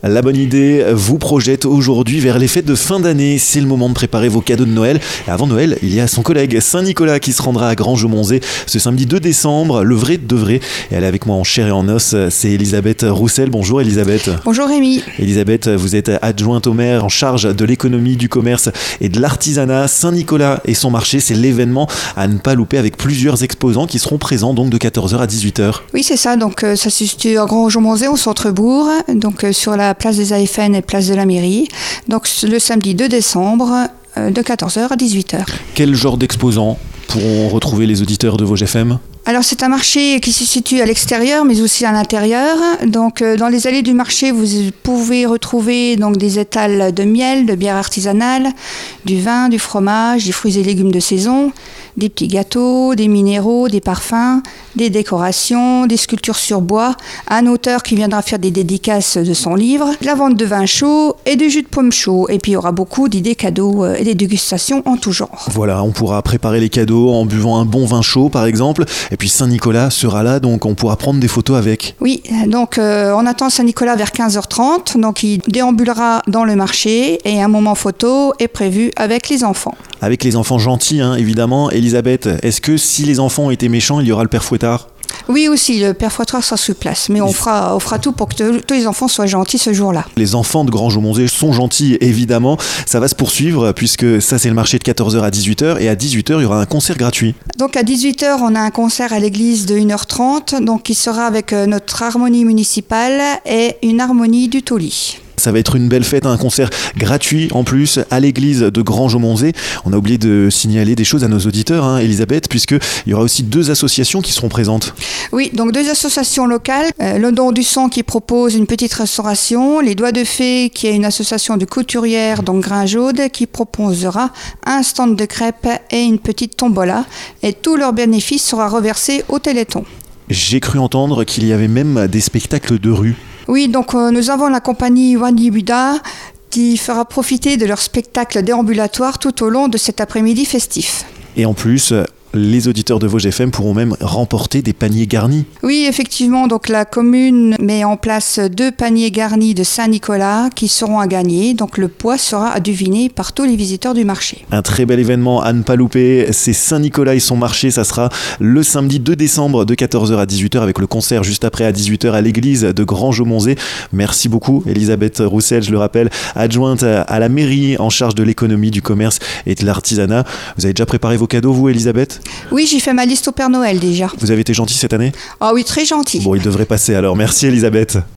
La bonne idée vous projette aujourd'hui vers les fêtes de fin d'année. C'est le moment de préparer vos cadeaux de Noël. Et avant Noël, il y a son collègue Saint-Nicolas qui se rendra à Granges-au-Monzé ce samedi 2 décembre, le vrai de vrai. Et elle est avec moi en chair et en os, c'est Elisabeth Roussel. Bonjour Elisabeth. Bonjour Rémi. Elisabeth, vous êtes adjointe au maire en charge de l'économie, du commerce et de l'artisanat. Saint-Nicolas et son marché, c'est l'événement à ne pas louper avec plusieurs exposants qui seront présents donc de 14h à 18h. Oui, c'est ça. Donc ça se situe à Granges-au-Monzé au centre-bourg, donc sur la place des AFN et place de la mairie. Donc le samedi 2 décembre de 14h à 18h. Quel genre d'exposants pourront retrouver les auditeurs de Vosges FM ? Alors c'est un marché qui se situe à l'extérieur mais aussi à l'intérieur. Donc dans les allées du marché, vous pouvez retrouver donc des étals de miel, de bière artisanale, du vin, du fromage, des fruits et légumes de saison, des petits gâteaux, des minéraux, des parfums, des décorations, des sculptures sur bois, un auteur qui viendra faire des dédicaces de son livre, la vente de vin chaud et du jus de pomme chaud. Et puis il y aura beaucoup d'idées cadeaux et des dégustations en tout genre. Voilà, on pourra préparer les cadeaux en buvant un bon vin chaud par exemple. Et puis Saint-Nicolas sera là, donc on pourra prendre des photos avec. Oui, donc on attend Saint-Nicolas vers 15h30. Donc il déambulera dans le marché et un moment photo est prévu avec les enfants. Avec les enfants gentils, hein, évidemment. Elisabeth, est-ce que si les enfants ont été méchants, il y aura le père Fouettard ? Oui aussi, le père Fouettard sera sur place, mais on fera tout pour que tous les enfants soient gentils ce jour-là. Les enfants de Granges-au-Monzé sont gentils, évidemment. Ça va se poursuivre, puisque ça c'est le marché de 14h à 18h, et à 18h, il y aura un concert gratuit. Donc à 18h, on a un concert à l'église de 1h30, donc qui sera avec notre harmonie municipale et une harmonie du Tauly. Ça va être une belle fête, un concert gratuit en plus à l'église de Granges-au-Monzé. On a oublié de signaler des choses à nos auditeurs, hein, Elisabeth, puisqu'il y aura aussi 2 associations qui seront présentes. Oui, donc 2 associations locales. Le Don du Sang qui propose une petite restauration, les Doigts de Fée qui est une association de couturières, donc Grain-Jaude, qui proposera un stand de crêpes et une petite tombola. Et tout leur bénéfice sera reversé au Téléthon. J'ai cru entendre qu'il y avait même des spectacles de rue. Oui, donc nous avons la compagnie Wandi Buda qui fera profiter de leur spectacle déambulatoire tout au long de cet après-midi festif. Et en plus, les auditeurs de Vosges FM pourront même remporter des paniers garnis. Oui, effectivement, donc la commune met en place 2 paniers garnis de Saint-Nicolas qui seront à gagner. Donc le poids sera à deviner par tous les visiteurs du marché. Un très bel événement à ne pas louper, c'est Saint-Nicolas et son marché. Ça sera le samedi 2 décembre de 14h à 18h avec le concert juste après à 18h à l'église de Granges-au-Monzé. Merci beaucoup Elisabeth Roussel, je le rappelle, adjointe à la mairie en charge de l'économie, du commerce et de l'artisanat. Vous avez déjà préparé vos cadeaux, vous Elisabeth ? Oui, j'ai fait ma liste au Père Noël déjà. Vous avez été gentil cette année ? Ah oui, très gentil. Bon, il devrait passer alors. Merci Elisabeth.